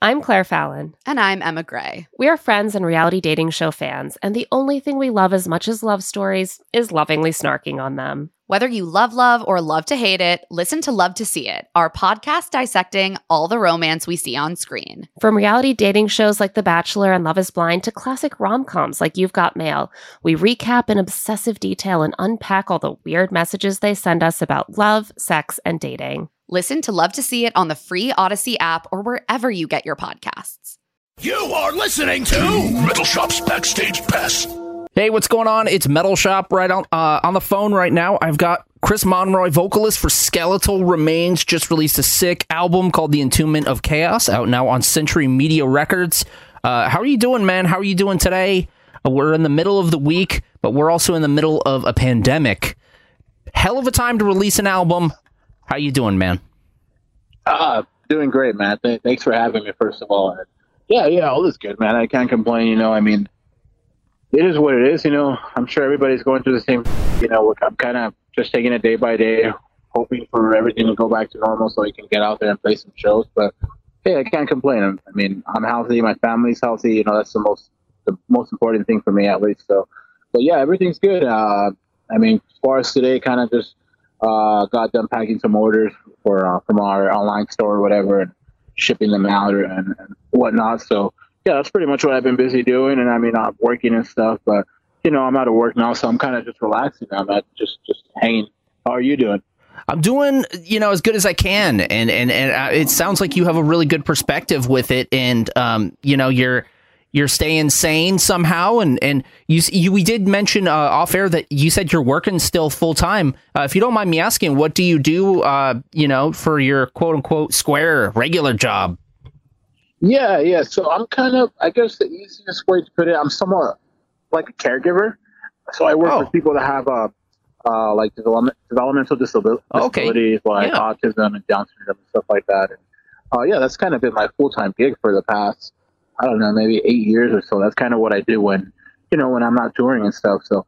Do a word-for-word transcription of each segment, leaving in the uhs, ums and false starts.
I'm Claire Fallon. And I'm Emma Gray. We are friends and reality dating show fans, and the only thing we love as much as love stories is lovingly snarking on them. Whether you love love or love to hate it, listen to Love to See It, our podcast dissecting all the romance we see on screen. From reality dating shows like The Bachelor and Love is Blind to classic rom-coms like You've Got Mail, we recap in obsessive detail and unpack all the weird messages they send us about love, sex, and dating. Listen to Love to See It on the free Odyssey app or wherever you get your podcasts. You are listening to Metal Shop's Backstage Pass. Hey, what's going on? It's Metal Shop right on uh, on the phone right now. I've got Chris Monroy, vocalist for Skeletal Remains, just released a sick album called The Entombment of Chaos, out now on Century Media Records. Uh, how are you doing, man? How are you doing today? Uh, we're in the middle of the week, but we're also in the middle of a pandemic. Hell of a time to release an album. How you doing, man? Uh, doing great, man. Th- thanks for having me, first of all. Yeah, yeah, all is good, man. I can't complain, you know, I mean, it is what it is, you know. I'm sure everybody's going through the same, you know, I'm kind of just taking it day by day, hoping for everything to go back to normal so we can get out there and play some shows. But, hey, I can't complain. I mean, I'm healthy, my family's healthy, you know, that's the most the most important thing for me, at least. So, but, yeah, everything's good. Uh, I mean, as far as today, kind of just uh, got done packing some orders for uh, from our online store or whatever and shipping them out or, and, and whatnot. So, yeah, that's pretty much what I've been busy doing. And I mean, I'm working and stuff, but, you know, I'm out of work now, so I'm kind of just relaxing. I'm at just, just hanging. How are you doing? I'm doing, you know, as good as I can. And, and, and uh, it sounds like you have a really good perspective with it. And, um, you know, you're, you're staying sane somehow. And, and you, you, we did mention uh, off air that you said you're working still full time. Uh, if you don't mind me asking, what do you do, uh, you know, for your quote unquote square regular job? Yeah, yeah. So I'm kind of, I guess the easiest way to put it, I'm somewhat like a caregiver. So I work oh. with people that have uh, uh, like development, developmental disabil- okay. disabilities, like yeah. autism and Down syndrome and stuff like that. And uh, yeah, that's kind of been my full-time gig for the past, I don't know, maybe eight years or so. That's kind of what I do when, you know, when I'm not touring and stuff. So,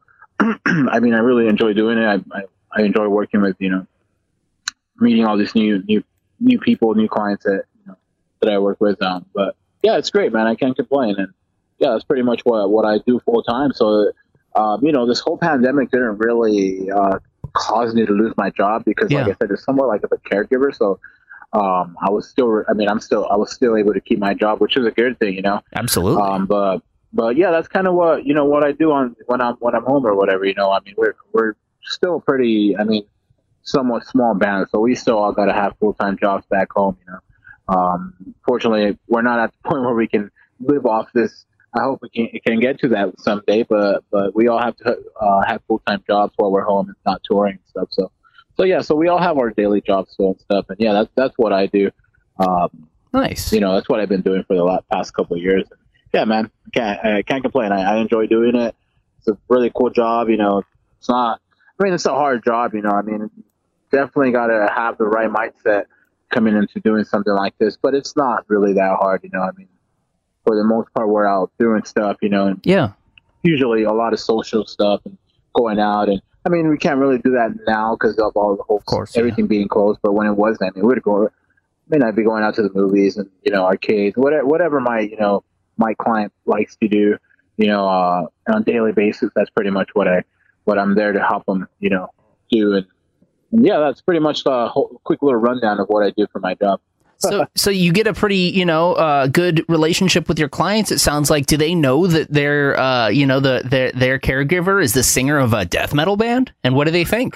I mean, I really enjoy doing it. I, I, I enjoy working with, you know, meeting all these new, new, new people, new clients that, that I work with. Um, but yeah, it's great, man. I can't complain. And yeah, that's pretty much what, what I do full time. So, um, you know, this whole pandemic didn't really, uh, cause me to lose my job because yeah. like I said, it's somewhat like a caregiver. So, um, I was still, I mean, I'm still, I was still able to keep my job, which is a good thing, you know? Absolutely. Um, but, but yeah, that's kind of what, you know, what I do on when I'm, when I'm home or whatever, you know, I mean, we're, we're still pretty, I mean, somewhat small band. So we still all got to have full-time jobs back home, you know? Um, fortunately, we're not at the point where we can live off this. I hope we can can get to that someday, but but we all have to uh, have full time jobs while we're home and not touring and stuff. So so yeah, so we all have our daily jobs still and stuff, and yeah, that's that's what I do. Um, nice. You know, that's what I've been doing for the last, past couple of years. And yeah, man, can't I can't complain. I, I enjoy doing it. It's a really cool job. You know, it's not. I mean, it's a hard job. You know, I mean, definitely got to have the right mindset coming into doing something like this, but it's not really that hard, you know. I mean, for the most part, we're out doing stuff, you know. And yeah. Usually, a lot of social stuff and going out, and I mean, we can't really do that now because of all the whole of course, everything yeah. being closed. But when it wasn't, I mean, we'd go. I mean, I'd be going out to the movies and you know, arcades, whatever, whatever my you know my client likes to do, you know, uh, on a daily basis. That's pretty much what I what I'm there to help them, you know, do and. Yeah, that's pretty much a whole, quick little rundown of what I do for my job. so, so you get a pretty, you know, uh, good relationship with your clients. It sounds like. Do they know that their, uh, you know, the their their caregiver is the singer of a death metal band? And what do they think?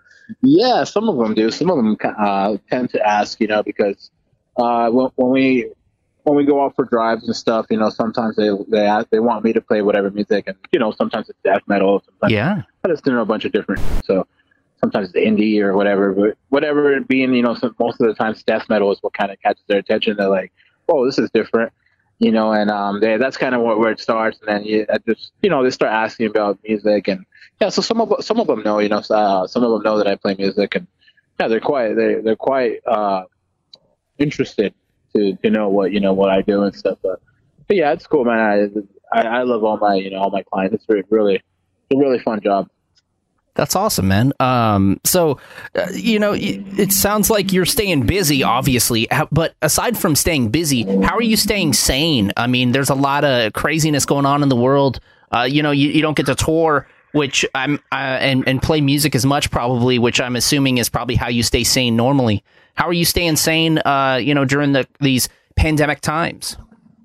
Yeah, some of them do. Some of them uh, tend to ask, you know, because uh, when, when we when we go out for drives and stuff, you know, sometimes they they ask, they want me to play whatever music, and you know, sometimes it's death metal. Sometimes yeah, I just know a bunch of different. So. Sometimes it's indie or whatever, but whatever it being, you know, some, most of the times death metal is what kind of catches their attention. They're like, oh, this is different, you know, and um, they, that's kind of what, where it starts. And then you I just, you know, they start asking about music. And yeah, so some of some of them know, you know, uh, some of them know that I play music. And yeah, they're quite, they're, they're quite uh, interested to, to know what, you know, what I do and stuff. But, but yeah, it's cool, man. I, I, I love all my, you know, all my clients. It's really, really, a really fun job. That's awesome, man. Um, so, uh, you know, it sounds like you're staying busy, obviously. But aside from staying busy, how are you staying sane? I mean, there's a lot of craziness going on in the world. Uh, you know, you, you don't get to tour, which I'm uh, and and play music as much, probably, which I'm assuming is probably how you stay sane normally. How are you staying sane? Uh, you know, during the these pandemic times.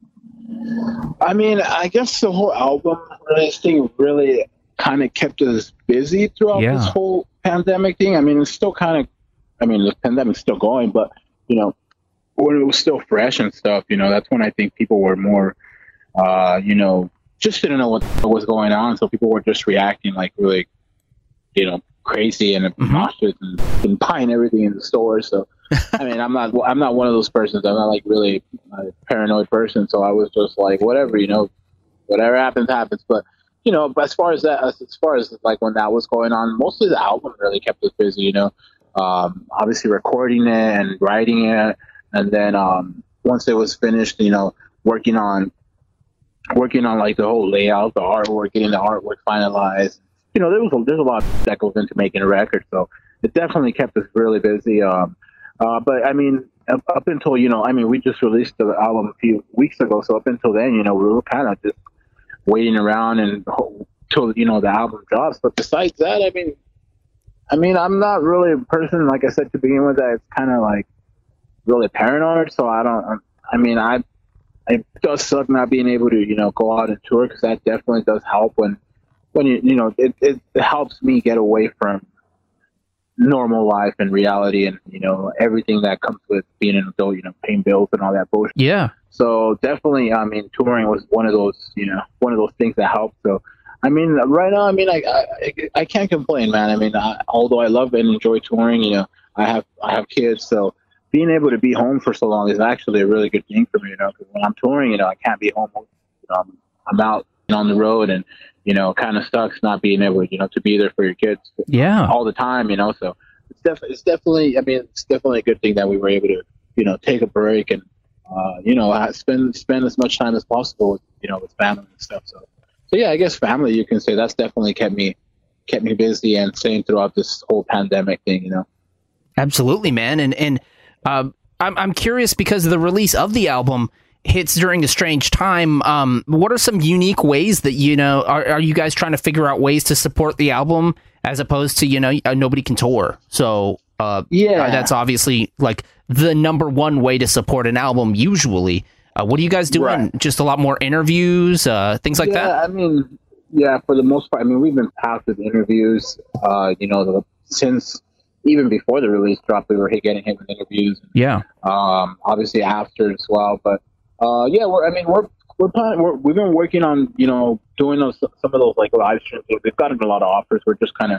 I mean, I guess the whole album releasing really kind of kept us busy throughout Yeah. this whole pandemic thing. I mean, it's still kind of, I mean, the pandemic's still going, but, you know, when it was still fresh and stuff, you know, that's when I think people were more, uh, you know, just didn't know what was going on. So people were just reacting like really, you know, crazy and obnoxious and, and buying everything in the store. So, I mean, I'm not, I'm not one of those persons. I'm not like really a paranoid person. So I was just like, whatever, you know, whatever happens, happens. But, you know, but as far as that, as, as far as like when that was going on, mostly the album really kept us busy, you know, um, obviously recording it and writing it. And then um, once it was finished, you know, working on, working on like the whole layout, the artwork, getting the artwork finalized. You know, there was a, there's a lot that goes into making a record. So it definitely kept us really busy. Um, uh, but I mean, up, up until, you know, I mean, we just released the album a few weeks ago. So up until then, you know, we were kind of just waiting around and till, you know, the album drops. But besides that, I mean, I mean, I'm not really a person, like I said to begin with, that it's kind of like really paranoid. So I don't, I mean, I, it does suck not being able to, you know, go out and tour, because that definitely does help when, when you, you know, it, it, it helps me get away from normal life and reality and, you know, everything that comes with being an adult, you know, paying bills and all that bullshit. Yeah. So definitely, I mean, touring was one of those, you know, one of those things that helped. So, I mean, right now, I mean, I I, I can't complain, man. I mean, I, although I love and enjoy touring, you know, I have I have kids, so being able to be home for so long is actually a really good thing for me, you know, because when I'm touring, you know, I can't be home. You know, I'm, I'm out on the road, and, you know, kind of sucks not being able, you know, to be there for your kids Yeah. all the time, you know. So it's, def- it's definitely, I mean, it's definitely a good thing that we were able to, you know, take a break and, uh, you know, spend spend as much time as possible with, you know, with family and stuff. So, so yeah, I guess family, you can say that's definitely kept me kept me busy and sane throughout this whole pandemic thing, you know. Absolutely, man. And and uh, I'm I'm curious, because the release of the album hits during a strange time. Um, what are some unique ways that, you know, are are you guys trying to figure out ways to support the album as opposed to, you know, uh, nobody can tour? So uh, Yeah. uh, that's obviously like the number one way to support an album usually. Uh, what are you guys doing? Right. Just a lot more interviews, uh, things like yeah, that? I mean, yeah, for the most part, I mean, we've been packed with interviews, uh, you know, the, since even before the release drop, we were getting hit with interviews. Yeah. Um, obviously after as well, but uh, yeah, we're, I mean, we're we're, planning, we're we've been working on, you know, doing those some of those like live streams. We've gotten a lot of offers. We're just kind of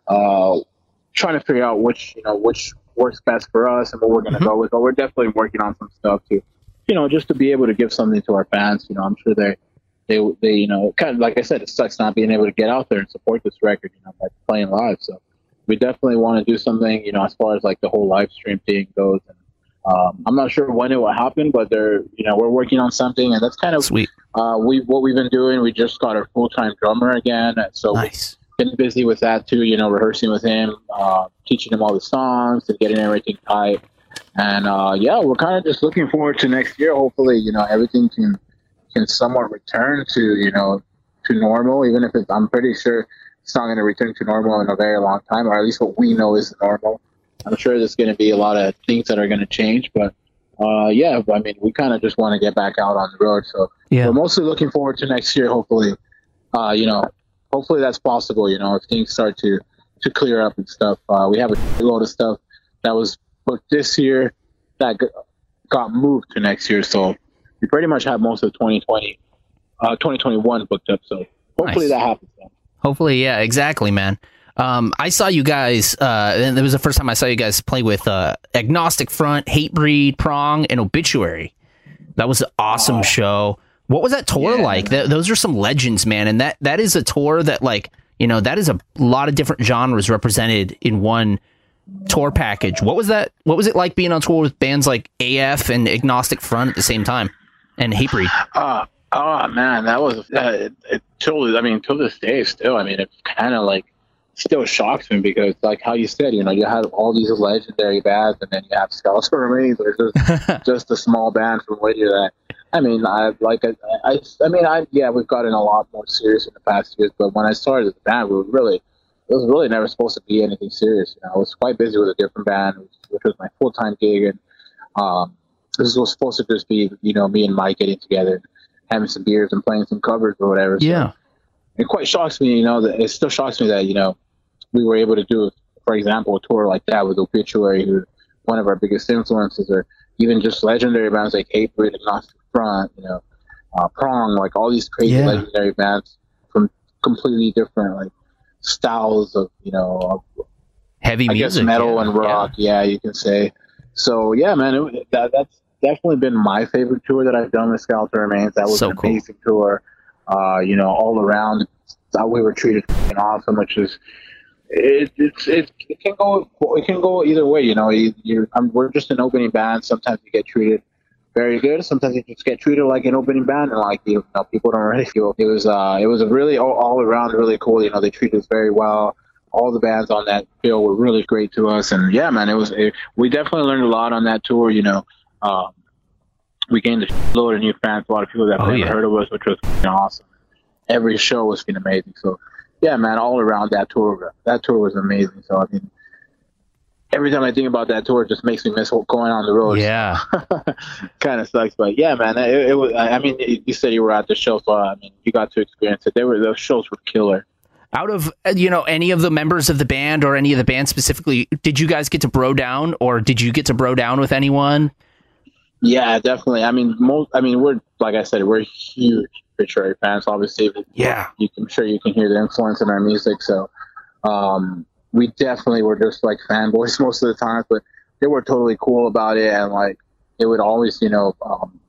uh, trying to figure out which, you know, which works best for us and what we're going to Mhm. go with. But we're definitely working on some stuff too, you know, just to be able to give something to our fans. You know, I'm sure they they they you know, kind of like I said, it sucks not being able to get out there and support this record, you know, by playing live. So we definitely want to do something, you know, as far as like the whole live stream thing goes. And um, I'm not sure when it will happen, but they're, you know, we're working on something, and that's kind of Sweet. uh, we what we've been doing. We just got our full time drummer again, so Nice. we've been busy with that too. You know, rehearsing with him, uh, teaching him all the songs and getting everything tight. And uh, yeah, we're kind of just looking forward to next year. Hopefully, you know, everything can can somewhat return to, you know, to normal. Even if it's, I'm pretty sure it's not going to return to normal in a very long time, or at least what we know is normal. I'm sure there's going to be a lot of things that are going to change, but uh, yeah, I mean, we kind of just want to get back out on the road. So Yeah. we're mostly looking forward to next year. Hopefully, uh, you know, hopefully that's possible. You know, if things start to to clear up and stuff. Uh, we have a load of stuff that was booked this year that g- got moved to next year. So we pretty much have most of twenty twenty, uh, twenty twenty-one booked up. So hopefully Nice. that happens then. Hopefully, yeah, exactly, man. Um, I saw you guys, uh, and it was the first time I saw you guys play with uh, Agnostic Front, Hatebreed, Prong, and Obituary. That was an awesome Oh. show. What was that tour Yeah, like? man. Th- those are some legends, man. And that that is a tour that, like, you know, that is a lot of different genres represented in one tour package. What was that? What was it like being on tour with bands like A F and Agnostic Front at the same time, and Hatebreed? Uh, oh man, that was uh, it, it till I mean till this day still. I mean, it's kind of like still shocks me because, like how you said, you know, you have all these legendary bands, and then you have Skeletal Remains, which is just, just a small band from Whittier. That I mean, I like, I, I, I mean, I yeah, we've gotten a lot more serious in the past years, but when I started the band, we were really, it was really never supposed to be anything serious. You know, I was quite busy with a different band, which was my full time gig, and um, this was supposed to just be, you know, me and Mike getting together, having some beers and playing some covers or whatever. So Yeah. it quite shocks me, you know, that it still shocks me that, you know, we were able to do, for example, a tour like that with Obituary, who one of our biggest influences, or even just legendary bands like Hatebreed, Agnostic Front, you know, uh, Prong, like all these crazy Yeah. legendary bands from completely different like styles of, you know, of, Heavy I music. guess metal yeah. and rock, yeah. you can say. So yeah, man, it, that, that's definitely been my favorite tour that I've done with Skeletal Remains. That was So an cool. amazing tour. Uh, you know, all around, thought we were treated f***ing awesome, which is it, it's it, it can go it can go either way. You know, you, you're I'm, we're just an opening band. Sometimes you get treated very good. Sometimes you just get treated like an opening band, and like you know, people don't really feel. It was uh, it was a really all, all around really cool. You know, they treated us very well. All the bands on that bill were really great to us, and yeah, man, it was. It, we definitely learned a lot on that tour. You know, um, we gained a load of new fans, a lot of people that Oh, never yeah. heard of us, which was f***ing awesome. Every show was f***ing amazing. So, yeah, man, all around that tour, that tour was amazing. So, I mean, every time I think about that tour, it just makes me miss what going on the road. Yeah. Kind of sucks, but yeah, man, it, it was. I mean, you said you were at the show, so I mean, you got to experience it. They were those shows were killer. Out of, uh, you know, any of the members of the band or any of the band specifically, did you guys get to bro down, or did you get to bro down with anyone? Yeah, definitely. I mean, most. I mean, we're like I said, we're huge Obituary fans. Obviously, Yeah. you can, I'm sure you can hear the influence in our music. So, um, we definitely were just like fanboys most of the time, but they were totally cool about it, and like they would always, you know, um,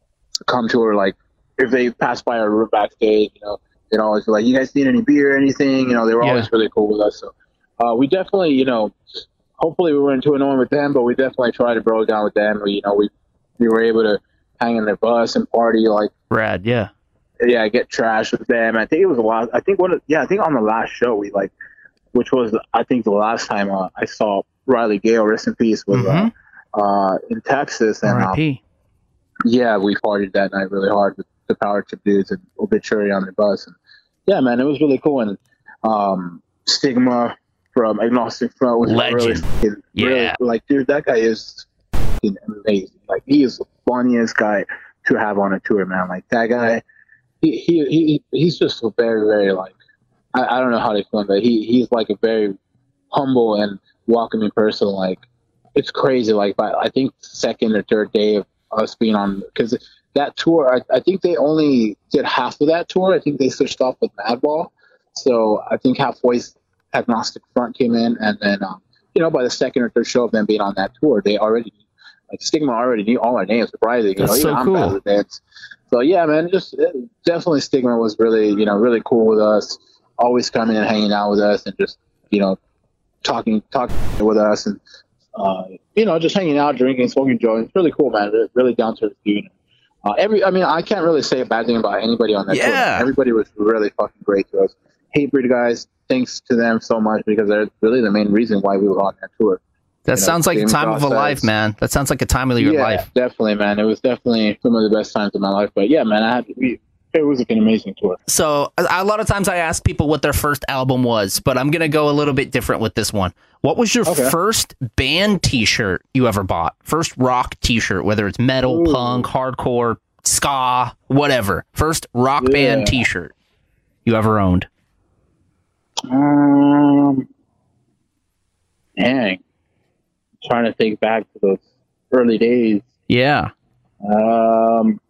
come to her like if they passed by our room backstage, you know, they'd always be like, "You guys need any beer or anything?" You know, they were Yeah. always really cool with us. So, uh, we definitely, you know, hopefully we weren't too annoying with them, but we definitely tried to bro down with them. We, you know, we we were able to hang in their bus and party, like, Brad, yeah. yeah, get trash with them. I think it was a lot. I think one, of, yeah, I think on the last show we like, which was I think the last time uh, I saw Riley Gale, rest in peace, was Mhm. uh, uh, in Texas, and R I um, P yeah, we partied that night really hard with the Power Trip dudes and Obituary on the bus, and yeah, man, it was really cool. And um, Stigma from Agnostic Front was really, Legend. fucking- really, Yeah. like, dude, that guy is fucking amazing. Like, he is the funniest guy to have on a tour, man. Like, that guy, he he, he he's just a very, very, like, I, I don't know how to explain, but he he's like a very humble and welcoming person. Like, it's crazy. Like, by, I think second or third day of us being on, because that tour, I, I think they only did half of that tour. I think they switched off with Madball. So I think halfway Agnostic Front came in, and then um, you know, by the second or third show of them being on that tour, they already, like, Stigma already knew all our names. Surprising, you That's know, so even I'm cool. bad with names. So yeah, man, just uh, definitely Stigma was really, you know, really cool with us. Always coming and hanging out with us, and just, you know, talking talking with us, and uh, you know, just hanging out, drinking, smoking joints. It's really cool, man. Really, really down to earth dude. Uh, every, I mean, I can't really say a bad thing about anybody on that tour. Yeah. Everybody was really fucking great to us. Hatebreed guys, thanks to them so much, because they're really the main reason why we were on that tour. That You know, sounds like a James time of a Ross life, says- man. That sounds like a time of your yeah, life. definitely, man. It was definitely some of the best times of my life. But yeah, man, I had we, it was an amazing tour. So a, a lot of times I ask people what their first album was, but I'm going to go a little bit different with this one. What was your Okay. first band t-shirt you ever bought? First rock t-shirt, whether it's metal, Ooh. punk, hardcore, ska, whatever. First rock Yeah. band t-shirt you ever owned? Um, dang, trying to think back to those early days. Yeah. Um,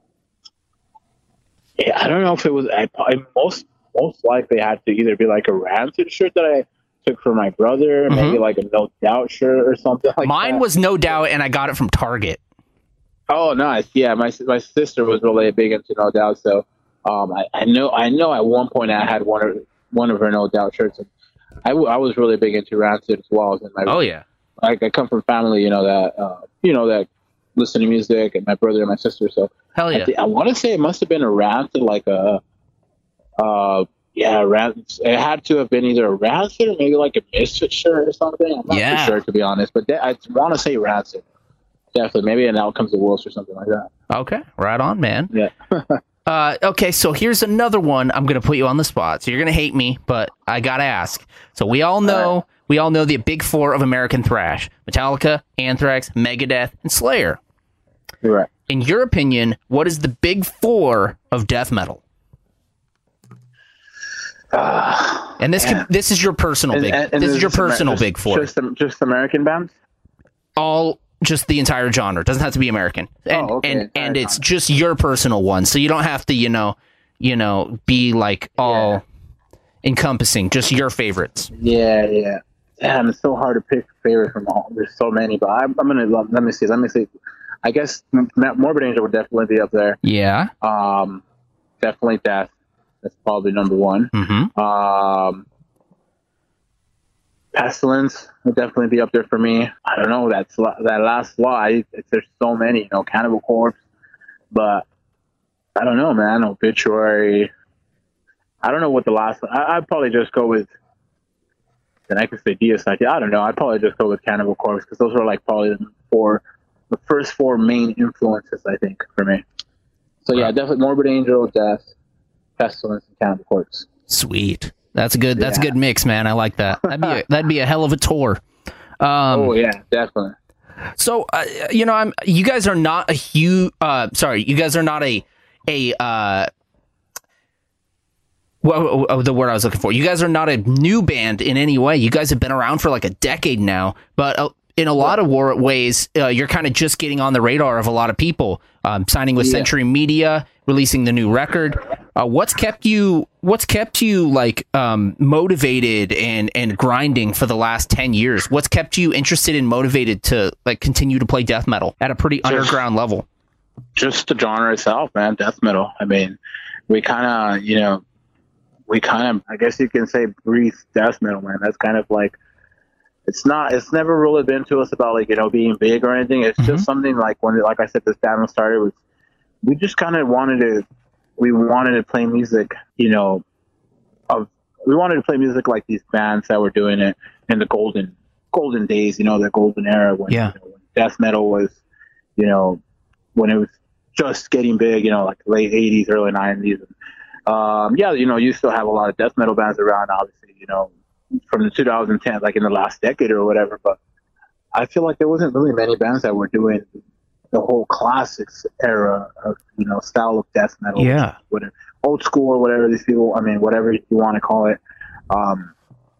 yeah, I don't know if it was. I, I most most likely had to either be like a Rancid shirt that I took for my brother, Mhm. maybe like a No Doubt shirt or something like Mine that. was No Doubt, and I got it from Target. Oh, nice. Yeah, my my sister was really big into No Doubt, so um, I, I know I know at one point I had one of one of her No Doubt shirts, and I, w- I was really big into Rancid as well. And my, Oh, yeah. like I come from family, you know that uh, you know that listen to music, and my brother and my sister. So Hell I, yeah. thi- I want to say it must have been a Rancid, like a uh, Yeah, Rancid. It had to have been either a Rancid or maybe like a Misfit shirt or something. I'm not Yeah. too sure, to be honest. But de- I want to say Rancid. Definitely. Maybe an Out Comes the Wolves or something like that. Okay, right on, man. Yeah. Uh, okay, so here's another one. I'm gonna put you on the spot. So you're gonna hate me, but I gotta ask. So we all know, All right. we all know the big four of American thrash: Metallica, Anthrax, Megadeth, and Slayer. You're right. In your opinion, what is the big four of death metal? Uh, And this can, this is your personal and- big. and- and this is your just Amer- personal just- big four. Just, just American bands? all just the entire genre. Doesn't have to be American. And Oh, okay. and, All and right, it's fine. just your personal one. So you don't have to, you know, you know, be like all Yeah. encompassing. Just your favorites. Yeah, yeah. Damn, it's so hard to pick a favorite from all. There's so many, but I'm, I'm gonna let me see. Let me see. I guess M- Morbid Angel would definitely be up there. Yeah. Um, definitely Death. That's probably number one. Mm-hmm. Um, Pestilence would definitely be up there for me. I don't know. That's that last slide. It's, there's so many. You know, Cannibal Corpse, but I don't know, man. Obituary. I don't know what the last. I, I'd probably just go with. Then I could say Deicide. I don't know. I'd probably just go with Cannibal Corpse because those are like probably the four, the first four main influences I think for me. So yeah, Right. definitely Morbid Angel, Death, Pestilence, and Cannibal Corpse. Sweet. That's a good. That's a Yeah. good mix, man. I like that. That'd be a, that'd be a hell of a tour. Um, Oh yeah, definitely. So, uh, you know, I'm. You guys are not a huge. Uh, sorry, you guys are not a a. Uh, what, what, the word I was looking for. You guys are not a new band in any way. You guys have been around for like a decade now, but uh, in a lot of war- ways, uh, you're kind of just getting on the radar of a lot of people. Um, signing with Yeah. Century Media, releasing the new record. Uh, what's kept you? What's kept you like um, motivated and and grinding for the last ten years? What's kept you interested and motivated to like continue to play death metal at a pretty underground level? Just the genre itself, man. Death metal. I mean, we kind of, you know, we kind of, I guess you can say, breathe death metal, man. That's kind of like, it's not, it's never really been to us about like, you know, being big or anything. It's Mhm. just something like when, like I said, this band started was, we just kind of wanted to, we wanted to play music, you know, of, we wanted to play music like these bands that were doing it in the golden, golden days, you know, the golden era when, Yeah. you know, when death metal was, you know, when it was just getting big, you know, like late eighties, early nineties. Um, yeah, you know, you still have a lot of death metal bands around, obviously, you know, from the two thousand ten, like in the last decade or whatever. But I feel like there wasn't really many bands that were doing the whole classics era of, you know, style of death metal. Yeah. Whatever, old school or whatever these people, I mean, whatever you want to call it. Um,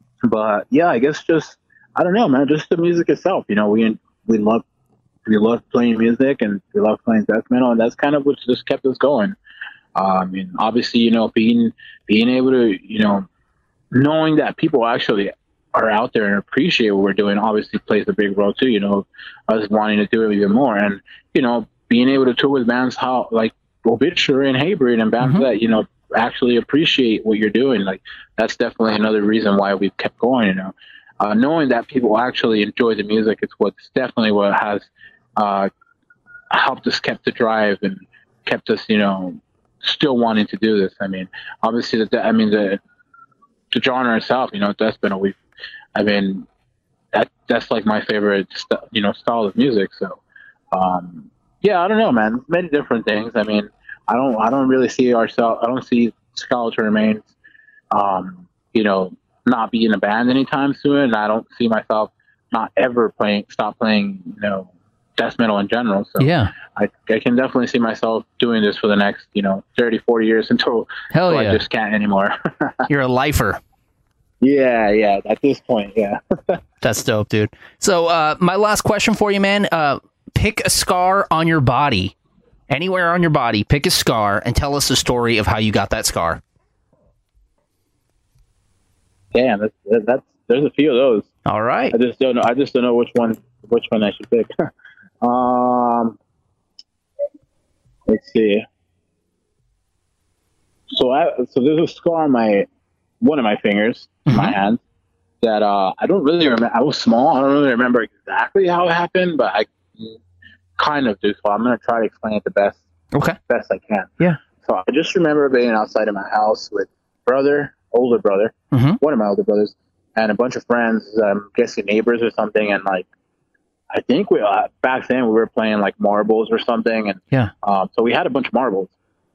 but yeah, I guess just, I don't know, man, just the music itself, you know, we, we love, we love playing music and we love playing death metal, and that's kind of what just kept us going. Uh, I mean, obviously, you know, being, being able to, you know, knowing that people actually are out there and appreciate what we're doing obviously plays a big role too, you know, us wanting to do it even more. And, you know, being able to tour with bands how like Obituary and Hatebreed and bands Mhm. that, you know, actually appreciate what you're doing. Like, that's definitely another reason why we've kept going, you know. Uh, knowing that people actually enjoy the music is what's definitely what has uh, helped us kept the drive and kept us, you know, still wanting to do this. I mean, obviously, the, I mean, the the genre itself, you know, death metal, we I mean, that that's like my favorite, st- you know, style of music. So, um, yeah, I don't know, man. Many different things. I mean, I don't, I don't really see ourselves. I don't see Skeletal Remains, um, you know, not being a band anytime soon. And I don't see myself not ever playing, stop playing, you know, death metal in general. So Yeah. I, I can definitely see myself doing this for the next, you know, thirty, forty years until, Hell until yeah. I just can't anymore. You're a lifer. yeah, yeah. At this point, yeah. That's dope, dude. So, uh, my last question for you, man. Uh, pick a scar on your body, anywhere on your body. Pick a scar and tell us the story of how you got that scar. Damn, that's, that's there's a few of those. All right. I just don't know. I just don't know which one which one I should pick. um, let's see. So I so there's a scar on my one of my fingers, Mhm. my hand, that uh I don't really remember. I was small. I don't really remember exactly how it happened, but I kind of do. So I'm gonna try to explain it the best Okay. best I can. Yeah. So I just remember being outside of my house with brother, older brother, Mhm. one of my older brothers, and a bunch of friends, I'm guessing neighbors or something. And like, I think we, uh, back then we were playing like marbles or something. And Yeah. um, so we had a bunch of marbles.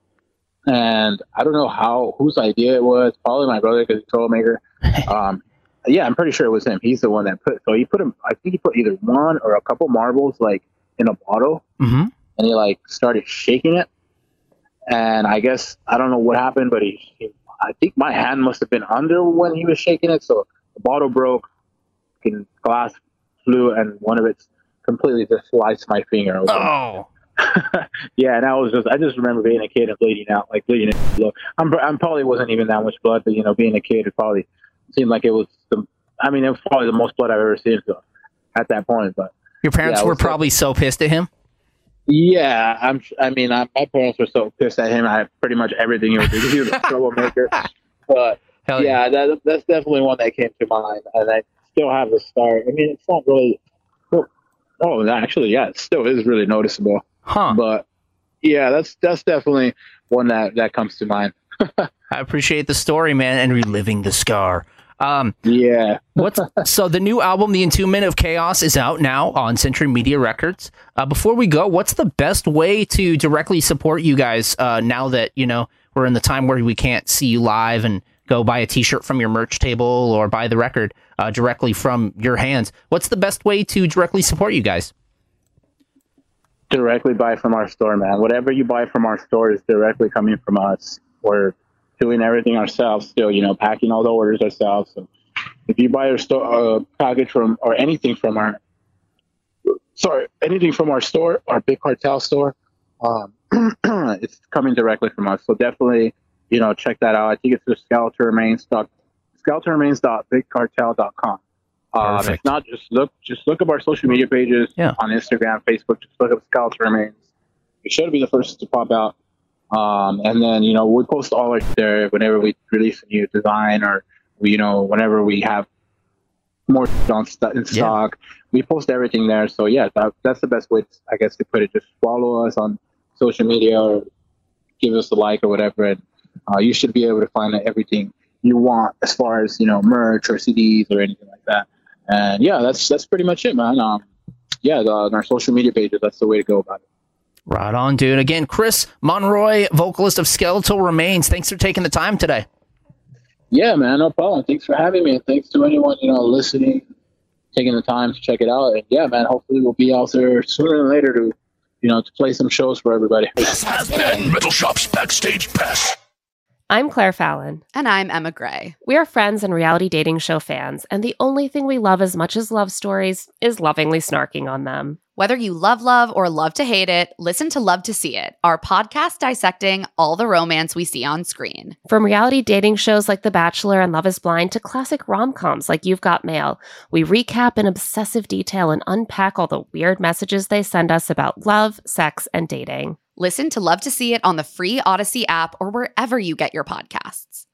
And I don't know how, whose idea it was, probably my brother because he's a troublemaker. Um, yeah, I'm pretty sure it was him. He's the one that put, so he put him, I think he put either one or a couple marbles like in a bottle. Mm-hmm. And he like started shaking it. And I guess, I don't know what happened, but he, he I think my hand must have been under when he was shaking it. So the bottle broke, and glass flew, and one of it completely just sliced my finger open. Oh. Yeah, and I was just, I just remember being a kid and bleeding out, like bleeding out blood. I'm, I'm probably wasn't even that much blood, but you know, being a kid, it probably seemed like it was the, I mean, it was probably the most blood I've ever seen so, at that point. But Your parents yeah, it were was so- probably so pissed at him. yeah, I'm. I mean, I, my parents were so pissed at him. I had pretty much everything he was doing. He was a troublemaker. But Hell yeah, that, that's definitely one that came to mind, and I still have the scar. I mean, it's not really. Oh, actually, yeah, it still is really noticeable. Huh. But yeah, that's that's definitely one that that comes to mind. I appreciate the story, man, and reliving the scar. Um, Yeah. what's so the new album, The Entombment of Chaos, is out now on Century Media Records. Uh, before we go, what's the best way to directly support you guys uh, now that you know we're in the time where we can't see you live and go buy a T-shirt from your merch table or buy the record uh, directly from your hands? What's the best way to directly support you guys? Directly buy from our store, man. Whatever you buy from our store is directly coming from us. We're doing everything ourselves still, you know, packing all the orders ourselves. So if you buy a store, uh, package from, or anything from our, sorry, anything from our store, our Big Cartel store, um, it's coming directly from us. So definitely, you know, check that out. I think it's the skeleton remains dot skeleton remains dot big cartel dot com. Um, Perfect. if not, just look, just look up our social media pages Yeah. on Instagram, Facebook. Just look up Skeleton Remains. It should be the first to pop out. Um, and then, you know, we post all our there whenever we release a new design, or we, you know, whenever we have more on st- in stock, we post everything there. So yeah, that, that's the best way, I guess, to put it. Just follow us on social media or give us a like or whatever. And uh, you should be able to find everything you want as far as, you know, merch or C Ds or anything like that. And yeah, that's that's pretty much it, man. Um, yeah, the, on our social media pages, that's the way to go about it. Right on, dude. Again, Chris Monroy, vocalist of Skeletal Remains. Thanks for taking the time today. Yeah, man, no problem. Thanks for having me, and thanks to anyone, you know, listening, taking the time to check it out. And yeah, man, hopefully we'll be out there sooner than later to, you know, to play some shows for everybody. This has been Metal Shop's Backstage Pass. I'm Claire Fallon. And I'm Emma Gray. We are friends and reality dating show fans, and the only thing we love as much as love stories is lovingly snarking on them. Whether you love love or love to hate it, listen to Love to See It, our podcast dissecting all the romance we see on screen. From reality dating shows like The Bachelor and Love is Blind to classic rom-coms like You've Got Mail, we recap in obsessive detail and unpack all the weird messages they send us about love, sex, and dating. Listen to Love to See It on the free Odyssey app or wherever you get your podcasts.